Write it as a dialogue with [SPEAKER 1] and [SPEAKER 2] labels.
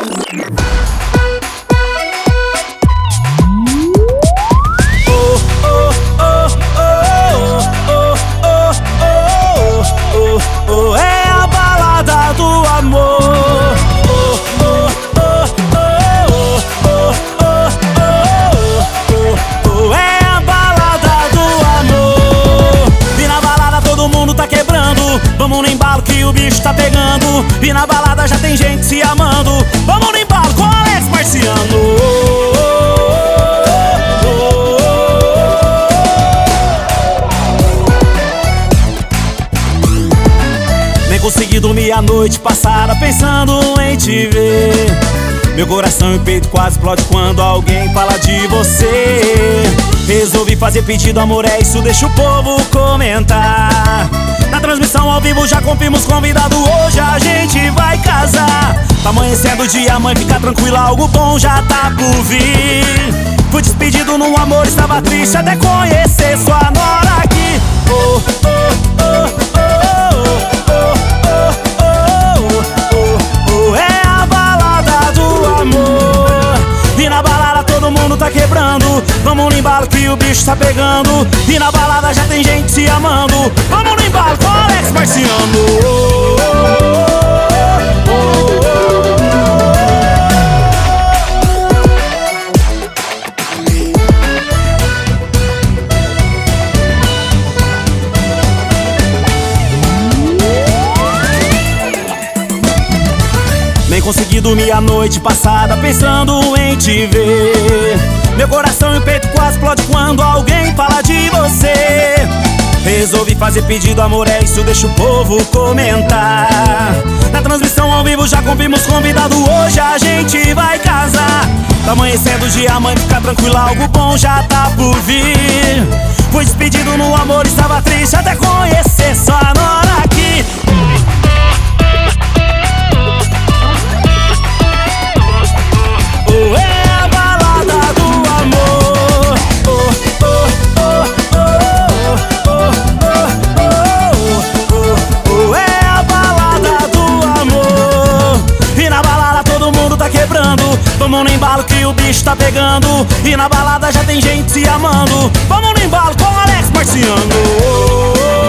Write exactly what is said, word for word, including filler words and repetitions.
[SPEAKER 1] É a balada do amor. É a balada do amor. E na balada todo mundo tá quebrando. Vamos no embalo que o bicho tá pegando. E na balada já tem gente se amando. Vamos no embalo com Alex Marciano. Consegui dormir a noite passada pensando em te ver. Meu coração e peito quase explode quando alguém fala de você. Resolvi fazer pedido, amor, é isso, deixa o povo comentar. Na transmissão ao vivo já cumprimos convidado, hoje a gente vai casar. Tá amanhecendo o dia, mãe, fica tranquila, algo bom já tá por vir. Fui despedido no amor, estava triste até conhecer sua nora aqui. Oh, oh, oh, oh, oh. É a balada do amor. E na balada todo mundo tá quebrando. Vamos no embalo que o bicho tá pegando. E na balada já tem gente se amando. Vamos no embalo com Alex Marciano. Nem consegui dormir a noite passada pensando em te ver. Meu coração e o peito quase explode quando alguém fala de você. Resolvi fazer pedido, amor, é isso, deixa o povo comentar. Na transmissão ao vivo já cumprimos convidado, hoje a gente vai casar. Tá amanhecendo o dia, mãe, fica tranquila, algo bom já tá por vir. Fui despedido no amor, estava triste até conhecer sua nora aqui. É a balada do amor. É a balada do amor. E na balada todo mundo tá quebrando. Vamos no embalo que o bicho tá pegando. E na balada já tem gente se amando. Vamos no embalo com Alex Marciano.